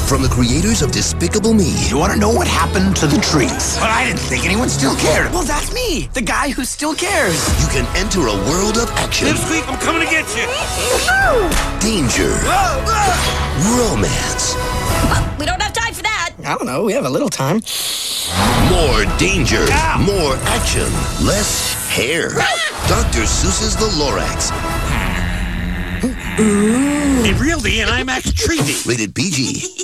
From the creators of Despicable Me. You want to know what happened to the trees? But I didn't think anyone still cared. Well, that's me, the guy who still cares. You can enter a world of action. Dipsqueak, I'm coming to get you. Danger. Romance. Well, we don't have time for that. I don't know, we have a little time. More danger. More action. Less hair. Dr. Seuss's The Lorax. In real D and IMAX 3D. Rated PG.